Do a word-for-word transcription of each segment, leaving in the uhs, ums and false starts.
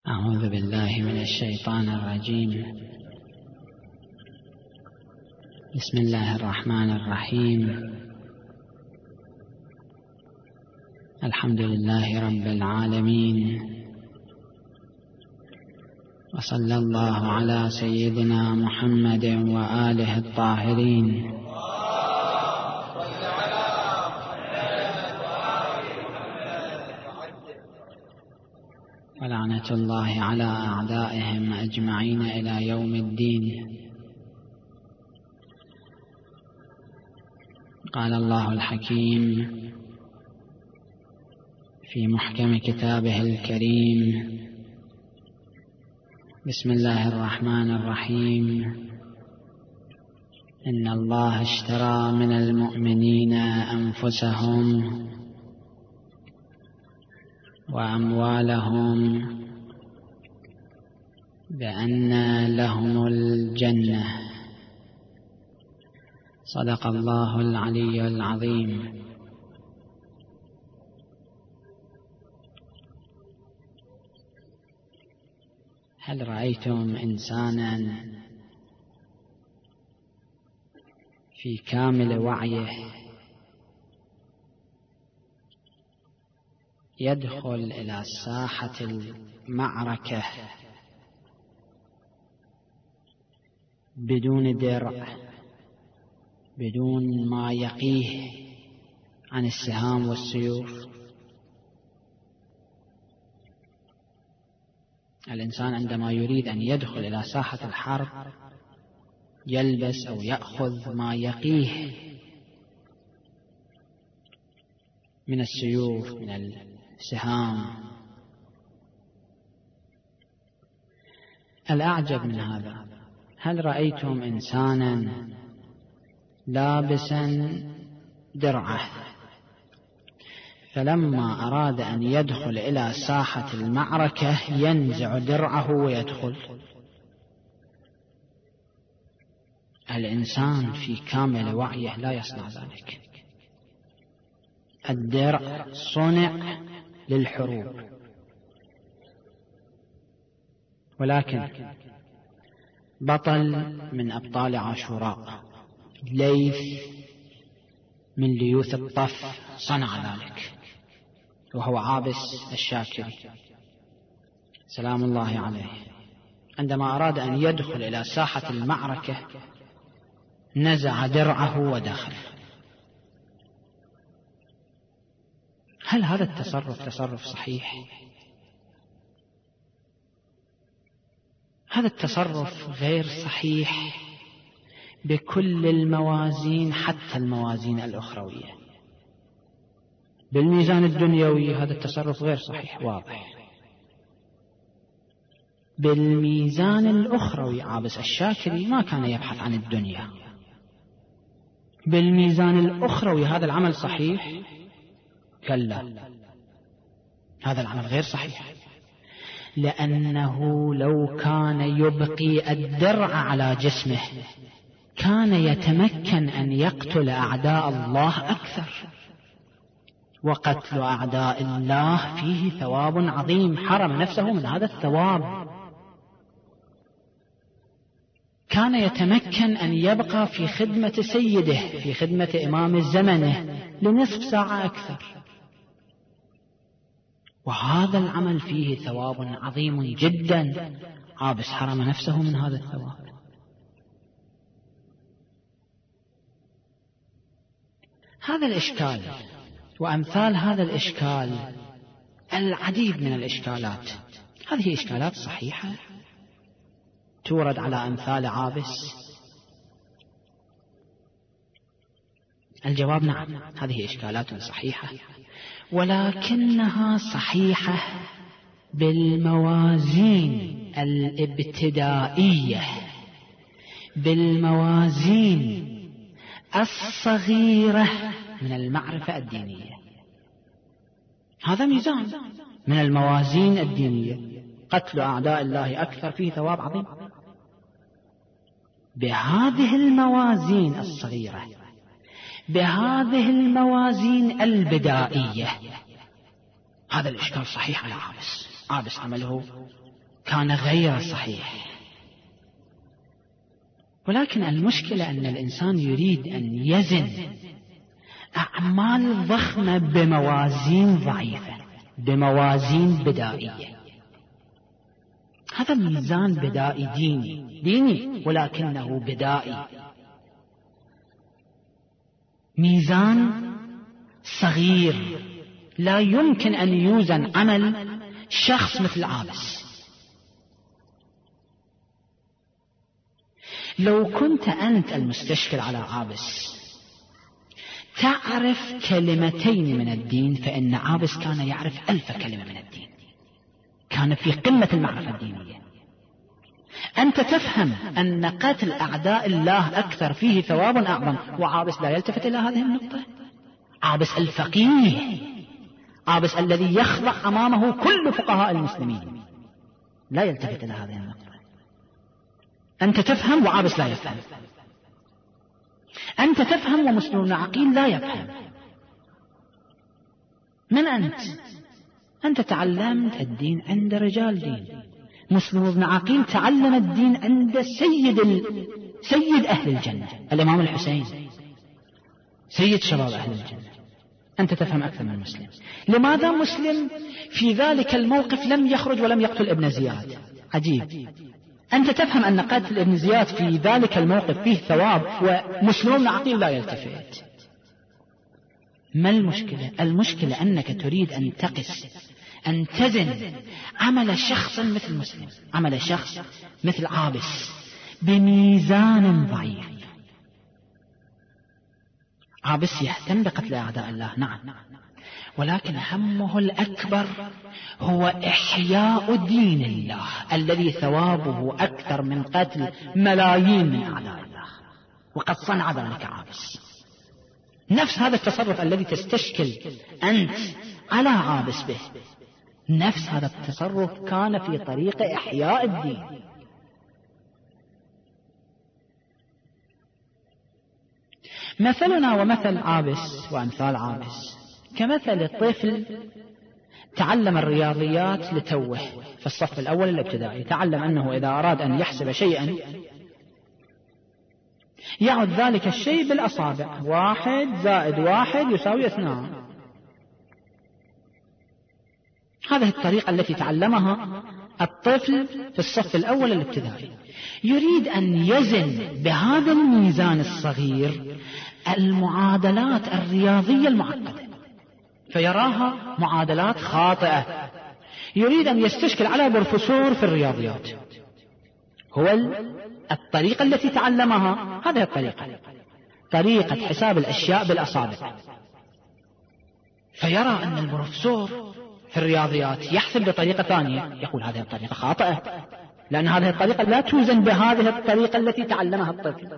أعوذ بالله من الشيطان الرجيم. بسم الله الرحمن الرحيم. الحمد لله رب العالمين، وصلى الله على سيدنا محمد وآله الطاهرين. ولعنة الله على أعدائهم أجمعين إلى يوم الدين. قال الله الحكيم في محكم كتابه الكريم: بسم الله الرحمن الرحيم. إن الله اشترى من المؤمنين أنفسهم وأموالهم بأن لهم الجنة. صدق الله العلي العظيم. هل رأيتم إنسانا في كامل وعيه يدخل إلى ساحة المعركة بدون درع، بدون ما يقيه عن السهام والسيوف؟ الإنسان عندما يريد أن يدخل إلى ساحة الحرب يلبس أو يأخذ ما يقيه من السيوف، من السهام. الأعجب من هذا، هل رأيتم إنسانا لابسا درعه فلما أراد أن يدخل إلى ساحة المعركة ينزع درعه ويدخل؟ الإنسان في كامل وعيه لا يصنع ذلك. الدرع صنع للحروب، ولكن بطل من أبطال عاشوراء ليث من ليوث الطف صنع ذلك، وهو عابس الشاكري سلام الله عليه. عندما أراد أن يدخل إلى ساحة المعركة نزع درعه ودخل. هل هذا التصرف تصرف صحيح؟ هذا التصرف غير صحيح بكل الموازين، حتى الموازين الأخروية. بالميزان الدنيوي هذا التصرف غير صحيح واضح. بالميزان الأخروي عابس الشاكري ما كان يبحث عن الدنيا. بالميزان الأخروي هذا العمل صحيح؟ كلا، هذا العمل غير صحيح، لأنه لو كان يبقي الدرع على جسمه كان يتمكن أن يقتل أعداء الله أكثر، وقتل أعداء الله فيه ثواب عظيم، حرم نفسه من هذا الثواب. كان يتمكن أن يبقى في خدمة سيده، في خدمة إمام زمنه لنصف ساعة أكثر، وهذا العمل فيه ثواب عظيم جدا، عابس حرم نفسه من هذا الثواب. هذا الإشكال وأمثال هذا الإشكال العديد من الإشكالات، هذه إشكالات صحيحة تورد على أمثال عابس؟ الجواب نعم، هذه إشكالات صحيحة، ولكنها صحيحة بالموازين الابتدائية، بالموازين الصغيرة من المعرفة الدينية. هذا ميزان من الموازين الدينية، قتل أعداء الله أكثر فيه ثواب عظيم. بهذه الموازين الصغيرة، بهذه الموازين البدائية، هذا الإشكال صحيح على عابس. عابس عمله كان غير صحيح. ولكن المشكلة أن الإنسان يريد أن يزن أعمال ضخمة بموازين ضعيفة، بموازين بدائية. هذا ميزان بدائي ديني ديني ولكنه بدائي، ميزان صغير لا يمكن أن يوزن عمل شخص مثل عابس. لو كنت أنت المستشكل على عابس تعرف كلمتين من الدين، فإن عابس كان يعرف ألف كلمة من الدين، كان في قمة المعرفة الدينية. أنت تفهم أن قتل أعداء الله أكثر فيه ثواب أعظم، وعابس لا يلتفت إلى هذه النقطة. عابس الفقيه، عابس الذي يخضع أمامه كل فقهاء المسلمين، لا يلتفت إلى هذه النقطة. أنت تفهم وعابس لا يفهم، أنت تفهم ومسلم عقيل لا يفهم. من أنت؟ أنت تعلمت الدين عند رجال دين. مسلم بن عقيل تعلم الدين عند سيد ال... سيد أهل الجنة الإمام الحسين، سيد شباب أهل الجنة. أنت تفهم أكثر من مسلم. لماذا مسلم في ذلك الموقف لم يخرج ولم يقتل ابن زياد؟ عجيب. أنت تفهم أن قتل ابن زياد في ذلك الموقف فيه ثواب، ومسلم بن عقيل لا يلتفت. ما المشكلة؟ المشكلة أنك تريد أن تقس، أن تزن عمل شخص مثل مسلم، عمل شخص مثل عابس بميزان ضعيف. عابس يهتم بقتل أعداء الله، نعم، ولكن همه الأكبر هو إحياء دين الله الذي ثوابه أكثر من قتل ملايين من أعداء الله، وقد صنع ذلك عابس. نفس هذا التصرف الذي تستشكل أنت على عابس به، نفس هذا التصرف كان في طريق إحياء الدين. مثلنا ومثل عابس وأمثال عابس كمثل طفل تعلم الرياضيات لتوه في الصف الأول الابتدائي، تعلم أنه إذا أراد أن يحسب شيئا يعد ذلك الشيء بالأصابع، واحد زائد واحد يساوي اثنان. هذه الطريقة التي تعلمها الطفل في الصف الأول الابتدائي. يريد أن يزن بهذا الميزان الصغير المعادلات الرياضية المعقدة، فيراها معادلات خاطئة. يريد أن يستشكل على بروفيسور في الرياضيات، هو الطريقة التي تعلمها هذه الطريقة، طريقة حساب الأشياء بالأصابع، فيرى أن البروفيسور في الرياضيات يحسب بطريقة ثانية، يقول هذه الطريقة خاطئة، لأن هذه الطريقة لا توزن بهذه الطريقة التي تعلمها الطفل.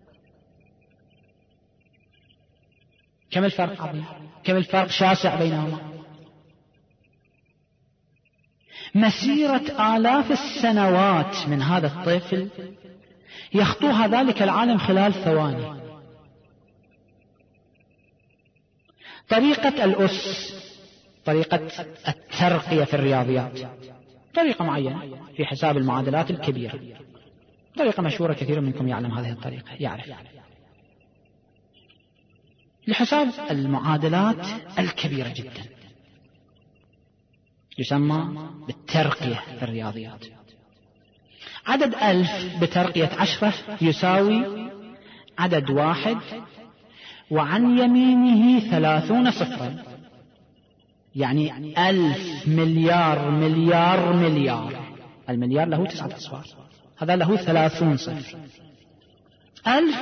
كم الفرق عظيم، كم الفرق شاسع بينهما. مسيرة آلاف السنوات من هذا الطفل يخطوها ذلك العالم خلال ثواني. طريقة الأس، طريقة الترقية في الرياضيات، طريقة معينة في حساب المعادلات الكبيرة، طريقة مشهورة، كثير منكم يعلم هذه الطريقة، يعرف لحساب المعادلات الكبيرة جدا، يسمى بالترقية في الرياضيات. عدد ألف بترقية عشرة يساوي عدد واحد وعن يمينه ثلاثون صفرا، يعني ألف مليار مليار مليار. المليار له تسعة أصفار، هذا له ثلاثون صفر. ألف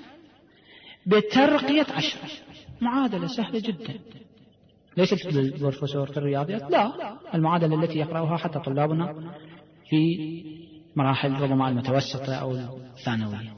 بترقية عشرة، معادلة سهلة جدا، ليست للبروفيسور في الرياضيات، لا، المعادلة التي يقرأها حتى طلابنا في مراحل ربما المتوسطة أو الثانوية.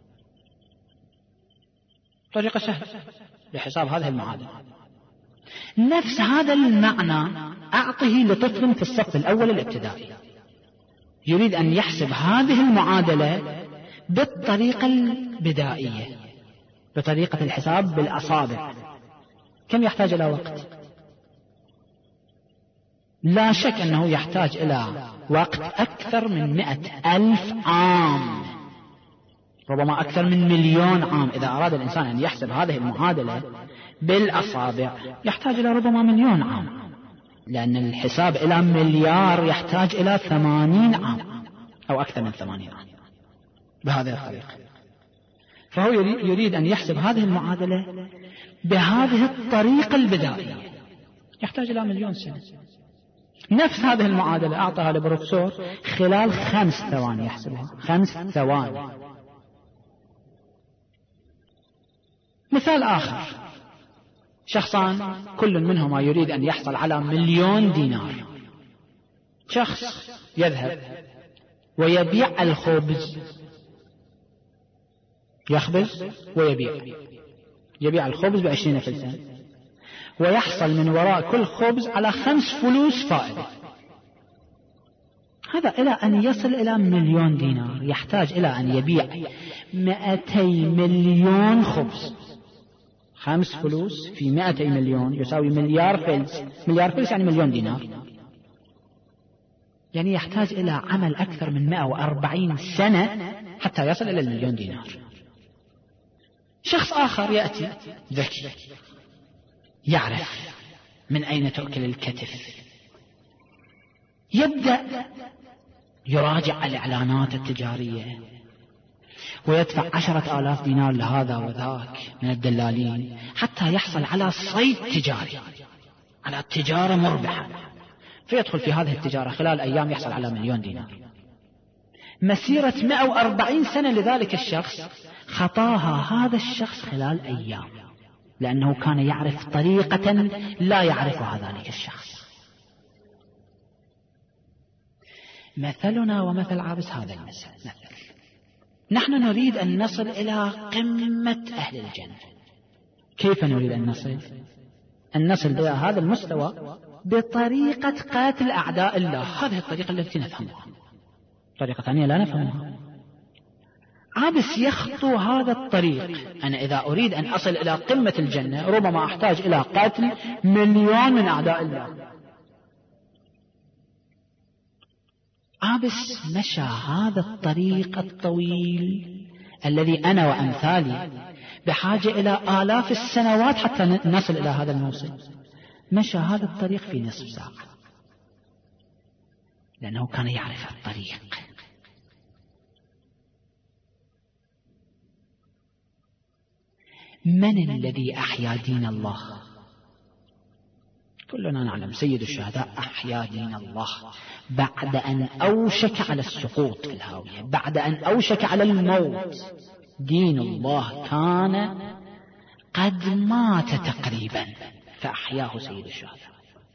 طريقة سهلة لحساب هذه المعادلة. نفس هذا المعنى أعطه لطفل في الصف الأول الابتدائي، يريد أن يحسب هذه المعادلة بالطريقة البدائية، بطريقة الحساب بالأصابع. كم يحتاج إلى وقت؟ لا شك أنه يحتاج إلى وقت أكثر من مئة ألف عام، ربما أكثر من مليون عام. إذا أراد الإنسان أن يحسب هذه المعادلة بالأصابع يحتاج إلى ربما مليون عام، لأن الحساب إلى مليار يحتاج إلى ثمانين عام أو أكثر من ثمانين عام بهذه الطريقة. فهو يريد أن يحسب هذه المعادلة بهذه الطريقة البدائية، يحتاج إلى مليون سنة. نفس هذه المعادلة أعطاها لبروفيسور خلال خمس ثواني يحسبها، خمس ثواني. مثال آخر، شخصان كل منهما يريد أن يحصل على مليون دينار. شخص يذهب ويبيع الخبز، يخبز ويبيع، يبيع الخبز بعشرين فلسا، ويحصل من وراء كل خبز على خمس فلوس فائدة. هذا إلى أن يصل إلى مليون دينار يحتاج إلى أن يبيع مئتي مليون خبز. خمس فلوس في مئتي مليون يساوي مليار فلس، مليار فلس يعني مليون دينار، يعني يحتاج إلى عمل أكثر من مئة وأربعين سنة حتى يصل إلى المليون دينار. شخص آخر يأتي ذكي، يعرف من أين تؤكل الكتف، يبدأ يراجع الإعلانات التجارية ويدفع عشرة آلاف دينار لهذا وذاك من الدلالين حتى يحصل على صيد تجاري، على تجارة مربحة، فيدخل في هذه التجارة خلال أيام يحصل على مليون دينار. مسيرة مئة وأربعين سنة لذلك الشخص خطاها هذا الشخص خلال أيام، لأنه كان يعرف طريقة لا يعرفها ذلك الشخص. مثلنا ومثل عابس هذا المثل. مثل نحن نريد أن نصل إلى قمة أهل الجنة. كيف نريد أن نصل؟ أن نصل إلى هذا المستوى بطريقة قتل أعداء الله. هذه الطريقة التي نفهمها، طريقة ثانية لا نفهمها. عابس يخطو هذا الطريق. أنا إذا أريد أن أصل إلى قمة الجنة ربما أحتاج إلى قتل مليون من أعداء الله. عابس مشى هذا الطريق الطويل الذي أنا وأمثالي بحاجة إلى آلاف السنوات حتى نصل إلى هذا الموصل. مشى هذا الطريق في نصف ساعة، لأنه كان يعرف الطريق. من الذي أحيا دين الله؟ كلنا نعلم سيد الشهداء أحيا دين الله بعد أن أوشك على السقوط في الهاوية، بعد أن أوشك على الموت. دين الله كان قد مات تقريبا فأحياه سيد الشهداء.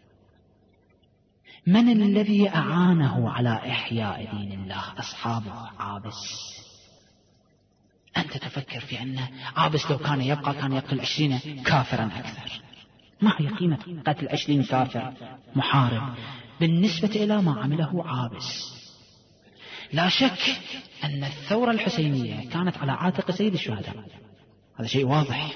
من الذي أعانه على إحياء دين الله؟ أصحابه. عابس. أنت تفكر في أن عابس لو كان يبقى كان يقتل عشرين كافرا أكثر. ما هي قيمة قتل عشرين كافر محارب بالنسبة إلى ما عمله عابس؟ لا شك أن الثورة الحسينية كانت على عاتق سيد الشهداء، هذا شيء واضح،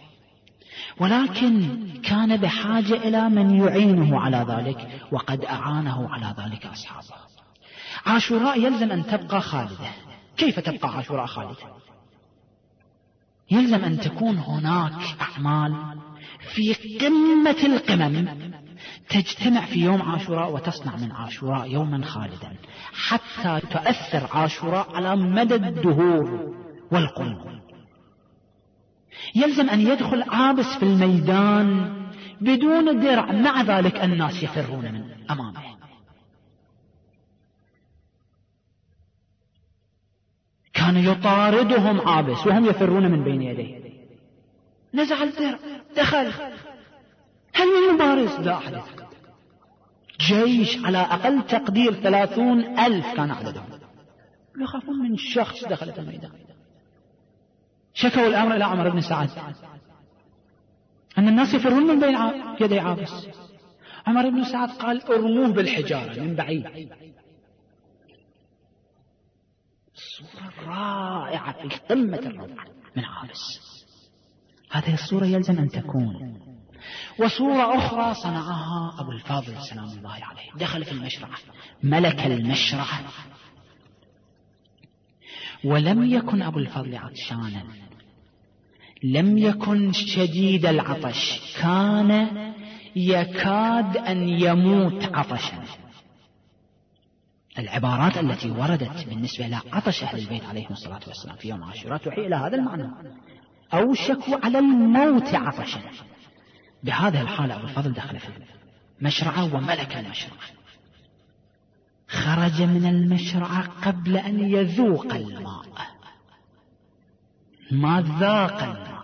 ولكن كان بحاجة إلى من يعينه على ذلك، وقد أعانه على ذلك أصحابه. عاشوراء يلزم أن تبقى خالدة. كيف تبقى عاشوراء خالدة؟ يلزم أن تكون هناك أعمال في قمة القمم تجتمع في يوم عاشوراء وتصنع من عاشوراء يوما خالدا حتى تؤثر عاشوراء على مدى الدهور والقرون. يلزم أن يدخل عابس في الميدان بدون درع، مع ذلك الناس يفرون من أمامه. كان يطاردهم عابس وهم يفرون من بين يديه. نزع الدرع، دخل، هل من مبارز؟ لا أحد. جيش على أقل تقدير ثلاثون ألف كان عددهم، يخافون من شخص دخل الميدان. شكوا الأمر إلى عمر بن سعد أن الناس يفرون من بين يدي عابس. عمر بن سعد قال ارموه بالحجارة من بعيد. صورة رائعة في قمة الروعة من عابس. هذه الصورة يلزم أن تكون وصورة أخرى صنعها أبو الفاضل سلام الله عليه، دخل في المشرعة، ملك المشرعة، ولم يكن أبو الفضل عطشانا، لم يكن شديد العطش، كان يكاد أن يموت عطشا. العبارات التي وردت بالنسبة إلى عطش أهل البيت عليهم الصلاة والسلام في يوم عاشوراء توحي إلى هذا المعنى، أوشكوا على الموت عطشا. بهذه الحالة أبو الفضل دخل في المشرعة وملك المشرعة، خرج من المشرعة قبل أن يذوق الماء، ما ذاق الماء.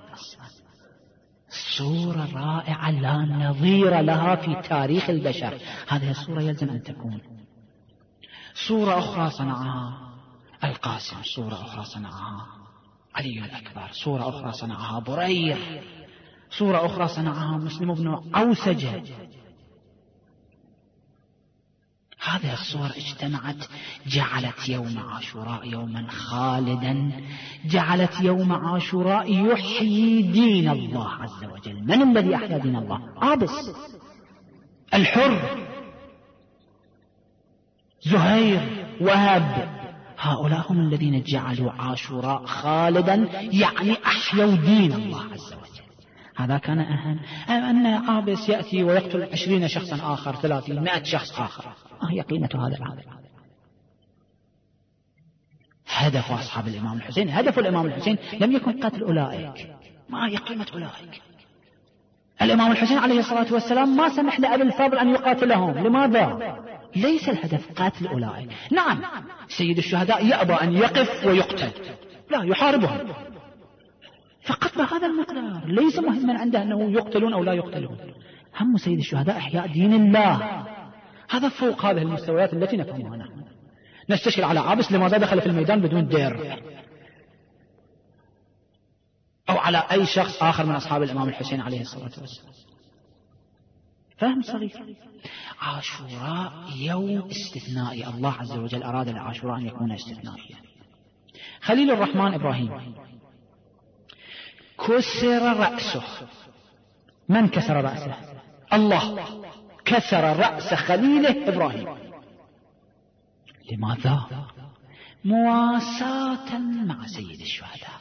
صورة رائعة لا نظير لها في تاريخ البشر. هذه الصورة يلزم أن تكون. صورة أخرى صنعها القاسم، صورة أخرى صنعها علي الأكبر، صورة أخرى صنعها برير، صورة أخرى صنعها مسلم بن عوسجة. هذه الصور اجتمعت جعلت يوم عاشوراء يوما خالدا، جعلت يوم عاشوراء يحيي دين الله عز وجل. من الذي أحيا دين الله؟ عابس الحر، زهير، وهب، هؤلاء هم الذين جعلوا عاشوراء خالدا، يعني أحيوا دين الله عز وجل. هذا كان أهم. أن عابس يأتي ويقتل عشرين شخصا آخر، ثلاثين، مئة شخص آخر، ما هي قيمة هذا العمل؟ هدف أصحاب الإمام الحسين، هدف الإمام الحسين لم يكن قتل أولئك، ما هي قيمة أولئك؟ الإمام الحسين عليه الصلاة والسلام ما سمح لأبي الفضل أن يقاتلهم. لماذا؟ ليس الهدف قتل أولئك. نعم سيد الشهداء يأبى أن يقف ويقتل، لا، يحاربهم فقط بهذا المقدار، ليس مهما عنده أنه يقتلون أو لا يقتلون. هم سيد الشهداء إحياء دين الله. هذا فوق هذه المستويات التي نفهمها نحن. نستشكل على عابس لماذا دخل في الميدان بدون دير، أو على أي شخص آخر من أصحاب الإمام الحسين عليه الصلاة والسلام. فهم صغير. عاشوراء يوم استثنائي، الله عز وجل أراد لعاشوراء أن يكون استثنائيا. خليل الرحمن إبراهيم كسر رأسه. من كسر رأسه؟ الله كسر رأس خليله إبراهيم. لماذا؟ مواساة مع سيد الشهداء.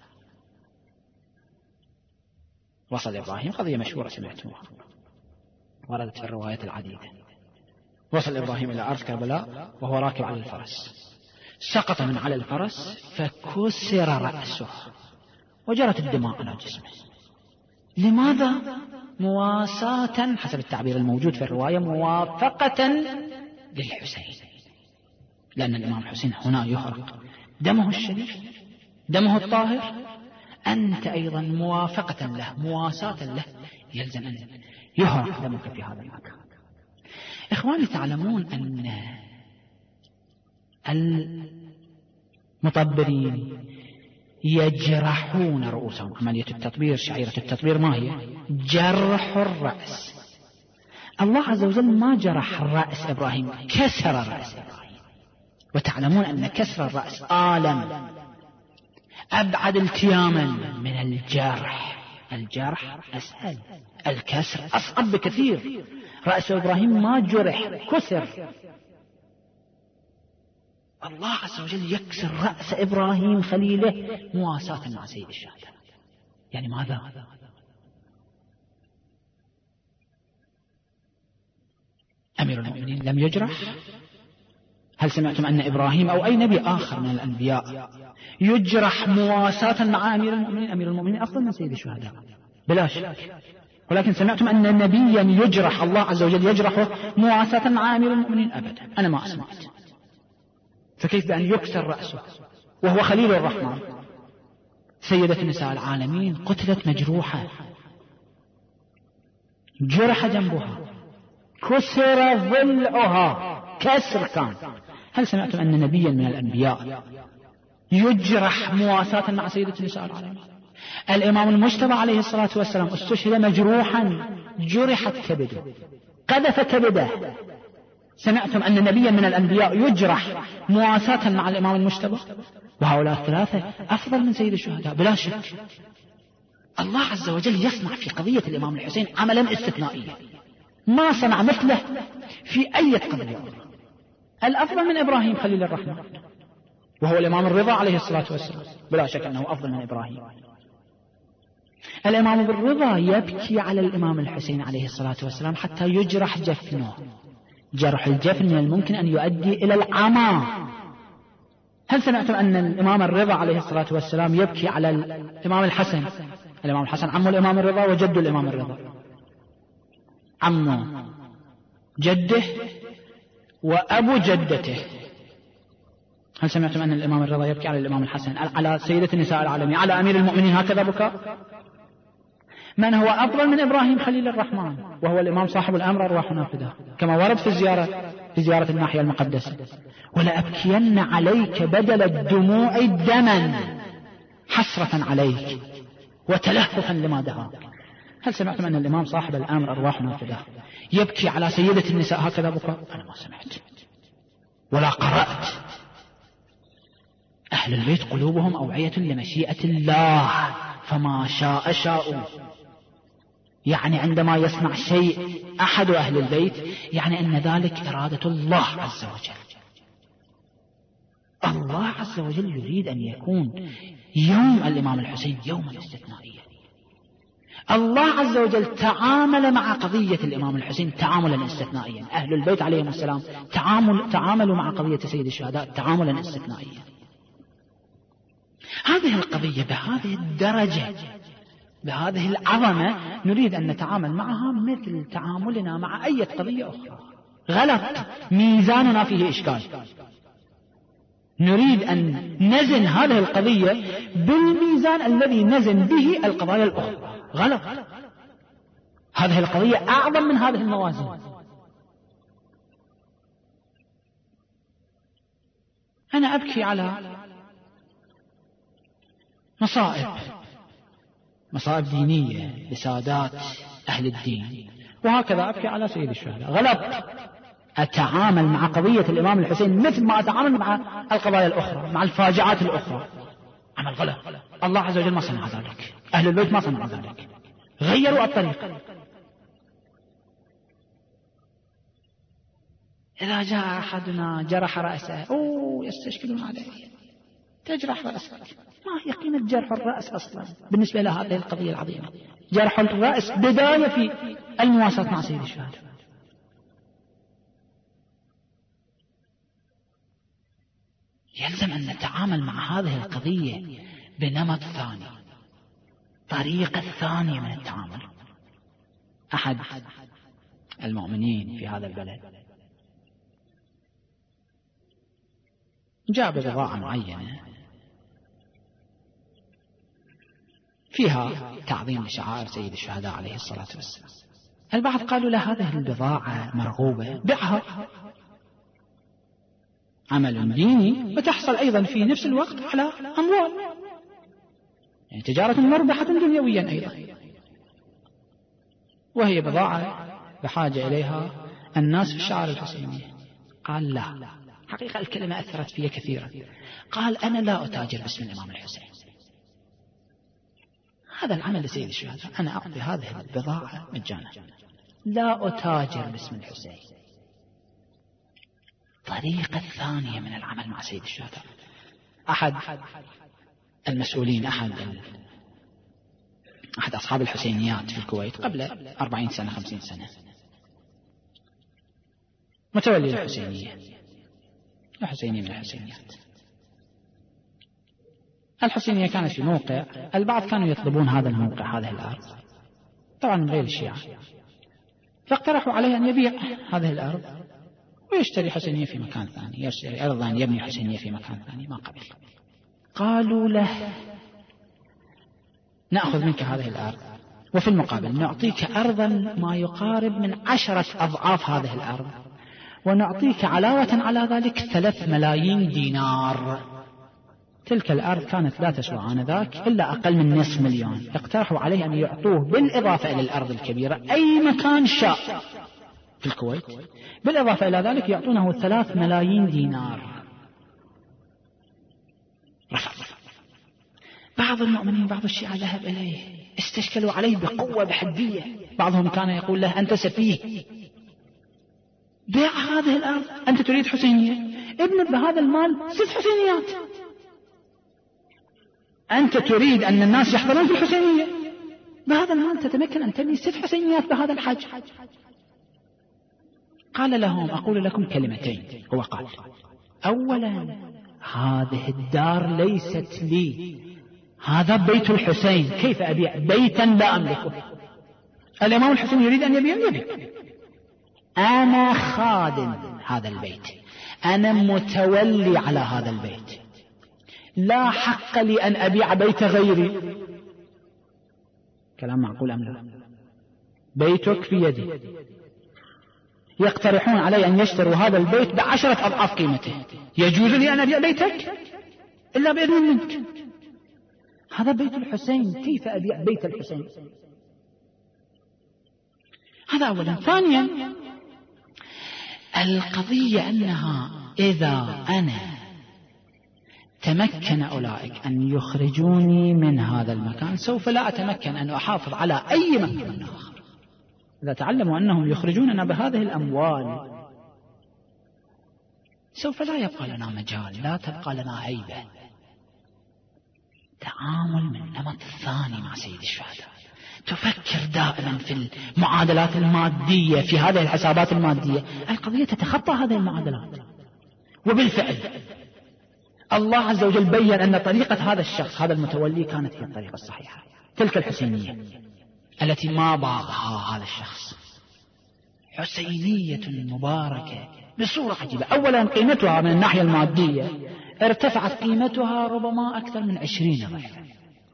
وصل إبراهيم، قضية مشهورة سمعتموها، وردت في الروايات العديدة. وصل إبراهيم إلى أرض كربلاء وهو راكب على الفرس، سقط من على الفرس فكسر رأسه وجرت الدماء على جسمه. لماذا؟ مواساة حسب التعبير الموجود في الرواية، موافقة للحسين، لأن الإمام الحسين هنا يحرق دمه الشريف، دمه الطاهر، أنت أيضا موافقة له، مواساة له، يلزم أن يحرق دمك في هذا المكان. إخواني تعلمون أن المطبرين يجرحون رؤوسهم. عملية التطبير، شعيرة التطبير ما هي؟ جرح الرأس. الله عز وجل ما جرح رأس إبراهيم، كسر رأس إبراهيم. وتعلمون أن كسر الرأس آلم أبعد التياما من الجرح. الجرح أسهل، الكسر أصعب بكثير. رأس إبراهيم ما جرح، كسر. الله عز وجل يكسر رأس إبراهيم خليله مواساة مع سيد الشهداء. يعني ماذا؟ أمير المؤمنين لم يجرح؟ هل سمعتم أن إبراهيم أو أي نبي آخر من الأنبياء يجرح مواساة مع أمير المؤمنين؟ أمير المؤمنين أفضل من سيد الشهداء بلا شك، ولكن سمعتم أن نبيا يجرح الله عز وجل يجرحه مواساة مع أمير المؤمنين؟ أبدا، أنا ما أسمعت. فكيف بأن يكسر رأسه وهو خليل الرحمن؟ سيدة نساء العالمين قتلت مجروحة، جرح جنبها، كسر ضلعها، كسر كان. هل سمعتم أن نبيا من الأنبياء يجرح مواساة مع سيدة نساء العالمين؟ الإمام المجتبى عليه الصلاة والسلام استشهد مجروحا، جرحت كبده، قذف كبده. سمعتم أن نبيا من الأنبياء يجرح مواساة مع الإمام المجتبى؟ وهؤلاء الثلاثة أفضل من سيد الشهداء بلا شك. الله عز وجل يصنع في قضية الإمام الحسين عملا استثنائيا ما صنع مثله في أي قضية. الأفضل من إبراهيم خليل الرحمن، وهو الإمام الرضا عليه الصلاة والسلام، بلا شك أنه أفضل من إبراهيم. الإمام الرضا يبكي على الإمام الحسين عليه الصلاة والسلام حتى يجرح جفنه. جرح الجفن من الممكن أن يؤدي إلى العمى. هل سمعتم أن الإمام الرضا عليه الصلاة والسلام يبكي على الإمام الحسن؟ الإمام الحسن عمه الإمام الرضا وجد الإمام الرضا، عمه جده وأبو جدته. هل سمعتم أن الإمام الرضا يبكي على الإمام الحسن، على سيدة النساء العالمين، على أمير المؤمنين، هكذا بكاء؟ من هو أفضل من إبراهيم خليل الرحمن، وهو الإمام صاحب الأمر أرواحنا فداه، كما ورد في الزيارة في زيارة الناحية المقدسة: ولأبكين عليك بدل الدموع دما حسرة عليك وتلهفا لما دعاك. هل سمعتم أن الإمام صاحب الأمر أرواحنا فداه يبكي على سيدة النساء هكذا بكاء؟ أنا ما سمعت ولا قرأت. أهل البيت قلوبهم أوعية لمشيئة الله، فما شاء شاءوا. يعني عندما يصنع شيء أحد أهل البيت يعني أن ذلك إرادة الله عز وجل. الله عز وجل يريد أن يكون يوم الإمام الحسين يوما استثنائيا. الله عز وجل تعامل مع قضية الإمام الحسين تعاملا استثنائيا. أهل البيت عليهم السلام تعامل تعاملوا مع قضية سيد الشهداء تعاملا استثنائيا. هذه القضية بهذه الدرجة بهذه العظمة نريد أن نتعامل معها مثل تعاملنا مع أي قضية أخرى. غلط، ميزاننا فيه إشكال. نريد أن نزن هذه القضية بالميزان الذي نزن به القضايا الأخرى. غلط، هذه القضية أعظم من هذه الموازين. أنا أبكي على مصائب مصائب دينية لسادات أهل الدين، وهكذا أبكي على سيد الشهداء. غلط، أتعامل مع قضية الإمام الحسين مثل ما أتعامل مع القضايا الأخرى، مع الفاجعات الأخرى. عمل غلط. الله عز وجل ما صنع ذلك، أهل البيت ما صنعوا ذلك، غيروا الطريق. إذا جاء أحدنا جرح رأسه أوه يستشكلون عليه، تجرح رأسك، ما هي قيمة جرح الرأس أصلا بالنسبة لهذه القضية العظيمة؟ جرح الرأس بداية في المواساة مع سيد الشهداء. يلزم أن نتعامل مع هذه القضية بنمط ثاني، طريقة ثانية من التعامل. أحد المؤمنين في هذا البلد جاء ببضاعة معينة فيها تعظيم لشعائر سيد الشهداء عليه الصلاة والسلام. البعض قالوا له هذه البضاعة مرغوبة، بيعها، عمل ديني وتحصل أيضا في نفس الوقت على أموال، يعني تجارة مربحة دنيويا أيضا، وهي بضاعة بحاجة إليها الناس في الشعائر الحسينية. قال لا، حقيقة الكلمة أثرت فيها كثيرا. قال أنا لا أتاجر باسم الإمام الحسين، هذا العمل لسيد الشهداء، أنا أعطي هذه البضاعة مجانا، لا أتاجر باسم الحسين. طريقة ثانية من العمل مع سيد الشهداء. أحد المسؤولين، أحد أحد أصحاب الحسينيات في الكويت قبل أربعين سنة خمسين سنة، متولي الحسينية، الحسينية من الحسينيات. الحسينية كانت في موقع، البعض كانوا يطلبون هذا الموقع، هذه الأرض، طبعا من غير الشيعة، فاقترحوا عليه أن يبيع هذه الأرض ويشتري حسينية في مكان ثاني، يشتري أرضا يبني حسينية في مكان ثاني. ما قبل. قالوا له نأخذ منك هذه الأرض وفي المقابل نعطيك أرضا ما يقارب من عشرة أضعاف هذه الأرض، ونعطيك علاوة على ذلك ثلاث ملايين دينار. تلك الأرض كانت لا تسوى آنذاك إلا أقل من نصف مليون. اقترحوا عليه أن يعطوه بالإضافة إلى الأرض الكبيرة أي مكان شاء في الكويت، بالإضافة إلى ذلك يعطونه ثلاث ملايين دينار. رفض. بعض المؤمنين بعض الشيعة ذهب إليه استشكلوا عليه بقوة بحدية. بعضهم كان يقول له أنت سفيه، بيع هذه الأرض، أنت تريد حسينية، ابن بهذا المال ست حسينيات، أنت تريد أن الناس يحضرون في الحسينية، بهذا المال تتمكن أن تبني ست حسينيات بهذا الحج. قال لهم أقول لكم كلمتين. هو قال أولا هذه الدار ليست لي، هذا بيت الحسين، كيف أبيع بيتا لا أملكه؟ الإمام الحسين يريد أن يبيع يبيع، أنا خادم هذا البيت، أنا متولي على هذا البيت، لا حق لي أن أبيع بيت غيري. كلام معقول أم لا؟ بيتك في يدي، يقترحون علي أن يشتروا هذا البيت بعشرة أضعاف قيمته، يجوز لي أن أبيع بيتك إلا بإذن منك؟ هذا بيت الحسين، كيف أبيع بيت الحسين؟ هذا أولا. ثانيا القضية أنها إذا أنا تمكن أولئك أن يخرجوني من هذا المكان سوف لا أتمكن أن أحافظ على أي مكان آخر. إذا تعلموا أنهم يخرجوننا بهذه الأموال سوف لا يبقى لنا مجال، لا تبقى لنا هيبة. تعامل من نمط ثاني مع سيد الشهداء، تفكر دائما في المعادلات المادية، في هذه الحسابات المادية. القضية تتخطى هذه المعادلات. وبالفعل الله عز وجل بيّن أن طريقة هذا الشخص هذا المتولي كانت هي الطريقة الصحيحة، تلك الحسينية التي ما باغها هذا الشخص، حسينية مباركة بصورة عجيبة. أولا قيمتها من الناحية المادية ارتفعت قيمتها ربما أكثر من عشرين ضعفا.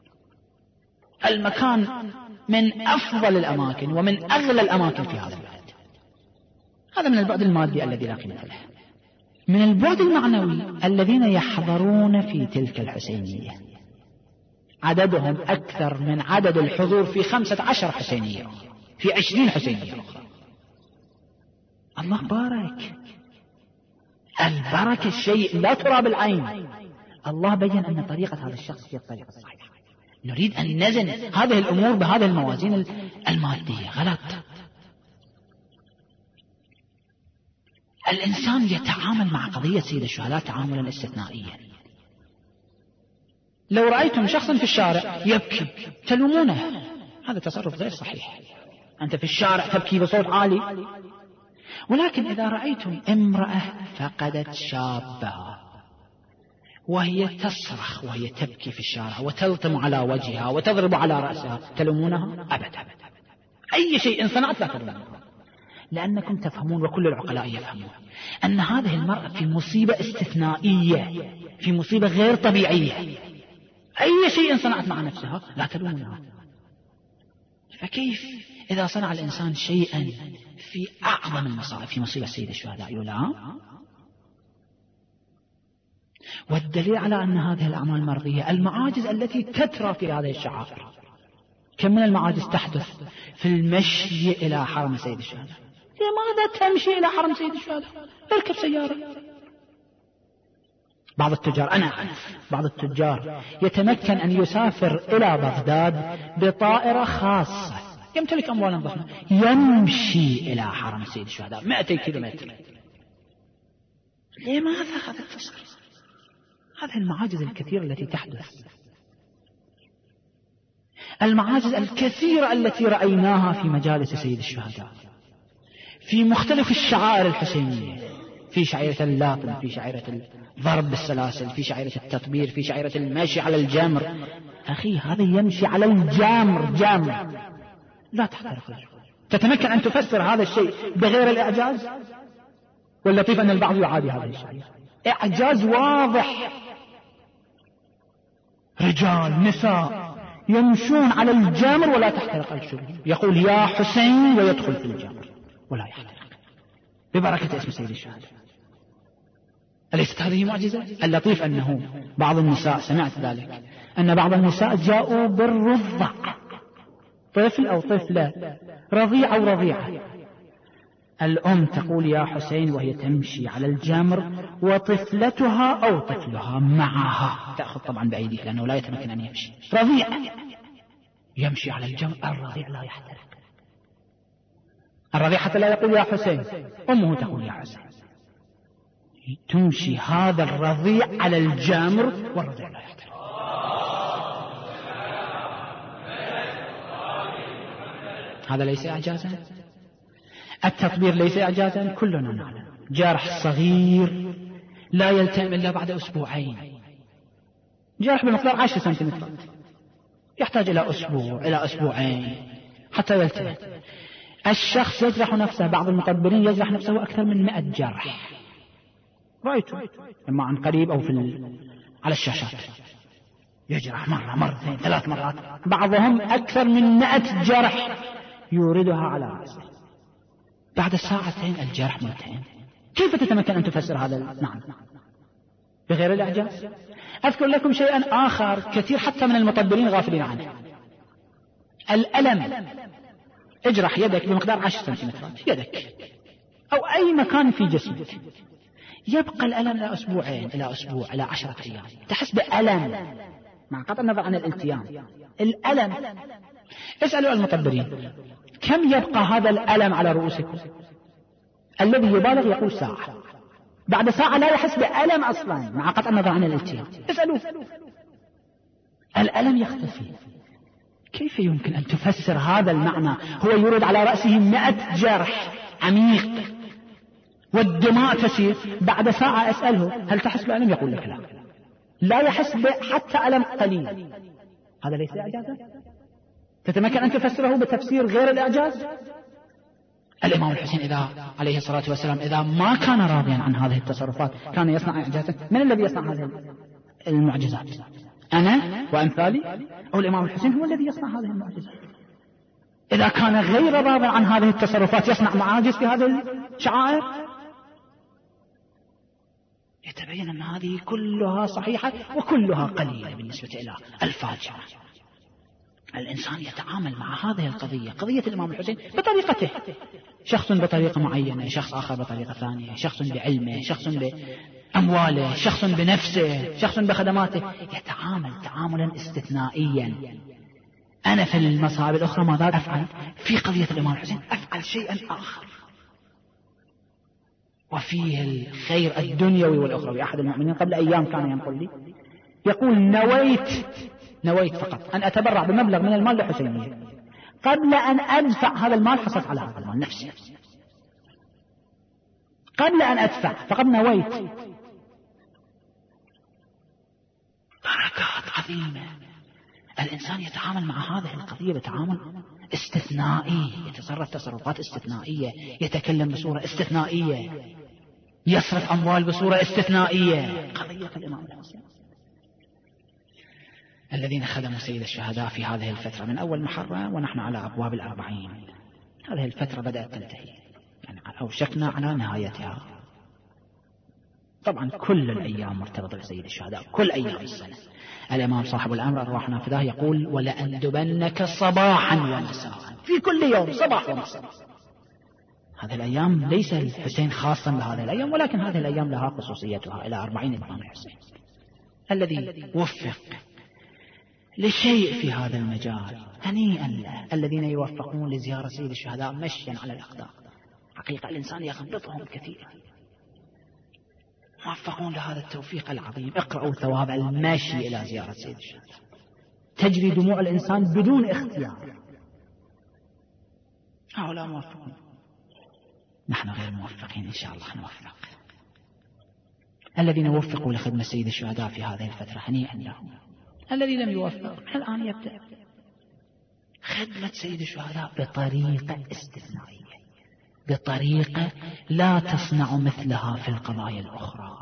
المكان من أفضل الأماكن ومن أغلى الأماكن في هذا البلد. هذا من البعد المادي الذي لا قيمة له. من البعد المعنوي الذين يحضرون في تلك الحسينية عددهم أكثر من عدد الحضور في خمسة عشر حسينية، في عشرين حسينية أخرى. الله بارك، البركة الشيء لا ترى بالعين. الله بيّن أن طريقة هذا الشخص هي الطريقة الصحيحة. نريد أن نزن هذه الأمور بهذه الموازين المادية، غلط. الإنسان يتعامل مع قضية سيد الشهداء تعاملا استثنائيا. لو رأيتم شخصا في الشارع يبكي تلومونه، هذا تصرف غير صحيح. أنت في الشارع تبكي بصوت عالي. ولكن إذا رأيتم امرأة فقدت شابها وهي تصرخ وهي تبكي في الشارع وتلطم على وجهها وتضرب على رأسها، تلومونها؟ أبدا. أي شيء صنعت لا تلومونها، لأنكم تفهمون وكل العقلاء يفهمون أن هذه المرأة في مصيبة استثنائية، في مصيبة غير طبيعية. أي شيء صنعت مع نفسها لا تلومونها. فكيف إذا صنع الإنسان شيئا في أعظم المصائب، في مصيبة سيد الشهداء، يلام؟ والدليل على أن هذه الأعمال مرضية المعاجز التي تترى في هذه الشعائر. كم من المعاجز تحدث في المشي إلى حرم سيد الشهداء؟ لماذا تمشي إلى حرم سيد الشهداء؟ اركب سيارة. بعض التجار، أنا أعرف بعض التجار يتمكن أن يسافر إلى بغداد بطائرة خاصة، يمتلك أموالا ضخمة، يمشي إلى حرم سيد الشهداء مئتي كيلومتر. لماذا هذا التصرف؟ هذه المعاجز الكثيرة التي تحدث، المعاجز الكثيرة التي رأيناها في مجالس سيد الشهداء في مختلف الشعائر الحسينية، في شعيرة اللاطم، في شعيرة الضرب بالسلاسل، في شعيرة التطبير، في شعيرة المشي على الجمر. أخي هذا يمشي على الجمر، جمر لا تحترق الجمر. تتمكن أن تفسر هذا الشيء بغير الإعجاز؟ واللطيف أن البعض يعادي هذا الشيء، إعجاز واضح. رجال نساء يمشون على الجمر ولا تحترق الجمر، يقول يا حسين ويدخل في الجمر ولا يحترق ببركة اسم سيد الشهداء. أليست هذه معجزة؟ اللطيف أنه بعض النساء، سمعت ذلك، أن بعض النساء جاءوا بالرضع، طفل أو طفلة، رضيع أو رضيعة، الأم تقول يا حسين وهي تمشي على الجمر وطفلتها أو طفلها معها، تأخذ طبعا بأيديها لأنه لا يتمكن أن يمشي، رضيع. يمشي على الجمر، الرضيع لا يحترق. الرضيع حتى لا يقول يا حسين، أمه تقول يا حسين. تمشي هذا الرضيع على الجمر والرضيع لا يحترق. هذا ليس إعجازا؟ التطبير ليس إعجازا؟ كلنا نعلم جرح صغير لا يلتئم إلا بعد أسبوعين، جرح بمقدار عشر سنتيمترات يحتاج إلى أسبوع إلى أسبوعين حتى يلتئم. الشخص يجرح نفسه، بعض المطبرين يجرح نفسه أكثر من مئة جرح، رأيته إما عن قريب أو في ال... على الشاشات، يجرح مرة مرتين ثلاث مرات، بعضهم أكثر من مئة جرح يوردها على رأسه. بعد ساعتين الجرح ملتئم. كيف تتمكن أن تفسر هذا؟ نعم بغير الإعجاز. أذكر لكم شيئا آخر كثير حتى من المطبرين غافلين عنه، الألم. اجرح يدك بمقدار عشر سنتيمترات، يدك أو أي مكان في جسمك، يبقى الألم إلى أسبوعين إلى أسبوع إلى عشرة أيام، تحس بألم مع قطع النظر عن الالتيام. الألم، اسألوا المطبرين كم يبقى هذا الألم على رؤوسكم؟ الذي يبالغ يقول ساعة، بعد ساعة لا يحس بألم أصلا مع قطع النظر عن الالتيام. اسألوا، الألم يختفي. كيف يمكن أن تفسر هذا المعنى؟ هو يرد على رأسه مئة جرح عميق والدماء تسير، بعد ساعة أسأله هل تحس بألم؟ يقول لك لا، لا يحس حتى ألم قليل. هذا ليس إعجازا؟ تتمكن أن تفسره بتفسير غير الإعجاز؟ الإمام الحسين إذا عليه الصلاة والسلام إذا ما كان راضيا عن هذه التصرفات كان يصنع إعجازا. من الذي يصنع هذه المعجزات؟ أنا وأمثالي أو الإمام الحسين هو الذي يصنع هذه المعجزات؟ إذا كان غير راضي عن هذه التصرفات يصنع معاجز في هذه الشعائر؟ يتبين أن هذه كلها صحيحة وكلها قليلة بالنسبة إلى الفاجعة. الإنسان يتعامل مع هذه القضية، قضية الإمام الحسين، بطريقته، شخص بطريقة معينة، شخص آخر بطريقة ثانية، شخص بعلمه، شخص بأمواله، شخص بنفسه، شخص بخدماته، يتعامل تعاملا استثنائيا. أنا في المصائب الأخرى ماذا أفعل؟ في قضية الإمام الحسين أفعل شيئا آخر، وفيه الخير الدنيوي والأخروي. أحد المؤمنين قبل أيام كان ينقل لي يقول نويت نويت فقط أن أتبرع بمبلغ من المال لحسينية، قبل أن أدفع هذا المال حصلت على هذا المال نفسي، قبل أن أدفع فقط نويت. بركات عظيمة. الإنسان يتعامل مع هذه القضية بتعامل استثنائي، يتصرف تصرفات استثنائية، يتكلم بصورة استثنائية، يصرف أموال بصورة استثنائية. قضية الإمام الحسين الذين خدموا سيد الشهداء في هذه الفترة من أول محرم ونحن على أبواب الأربعين، هذه الفترة بدأت تنتهي، يعني أوشكنا على نهايتها. طبعا كل الأيام مرتبطة بسيد الشهداء، كل أيام السنة. الإمام صاحب الأمر أرواحنا فداه يقول ولأندبنك صباحا ومساء، في كل يوم صباح ومساء. هذه الأيام ليس الحسين خاصا بهذه الأيام، ولكن هذه الأيام لها خصوصيتها. إلى أربعين الإمام الحسين الذي وفق لشيء في هذا المجال، هنيئا له. الذين يوفقون لزيارة سيد الشهداء مشيا على الأقدام، حقيقة الإنسان يغبطهم كثيرا، موفقون لهذا التوفيق العظيم. اقرأوا ثواب المشي إلى زيارة سيد الشهداء، تجري دموع الإنسان بدون اختيار. هؤلاء موفقون، نحن غير موفقين، إن شاء الله نوفق. الذين وفقوا لخدمة سيد الشهداء في هذه الفترة هنيئا لهم. الذي لم يوفق الآن يبدأ خدمة سيد الشهداء بطريقة استثنائية، بطريقة لا تصنع مثلها في القضايا الأخرى.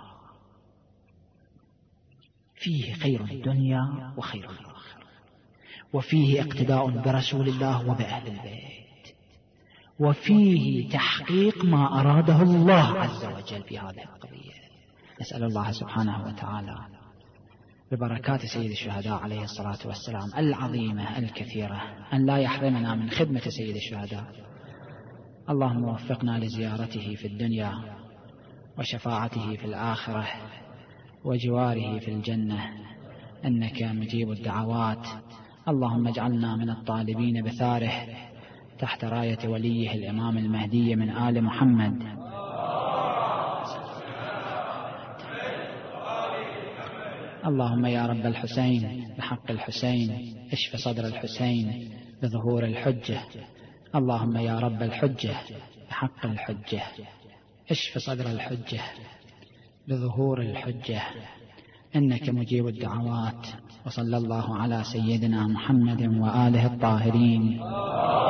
فيه خير الدنيا وخير الآخرة، وفيه اقتداء برسول الله وبأهل البيت، وفيه تحقيق ما أراده الله عز وجل في هذه القضية. نسأل الله سبحانه وتعالى ببركات سيد الشهداء عليه الصلاة والسلام العظيمة الكثيرة أن لا يحرمنا من خدمة سيد الشهداء. اللهم وفقنا لزيارته في الدنيا وشفاعته في الآخرة وجواره في الجنة، إنك مجيب الدعوات. اللهم اجعلنا من الطالبين بثاره تحت راية وليه الإمام المهدي من آل محمد. اللهم يا رب الحسين بحق الحسين اشف صدر الحسين بظهور الحجة. اللهم يا رب الحجة بحق الحجة اشف صدر الحجة بظهور الحجة، إنك مجيب الدعوات. وصلى الله على سيدنا محمد وآله الطاهرين.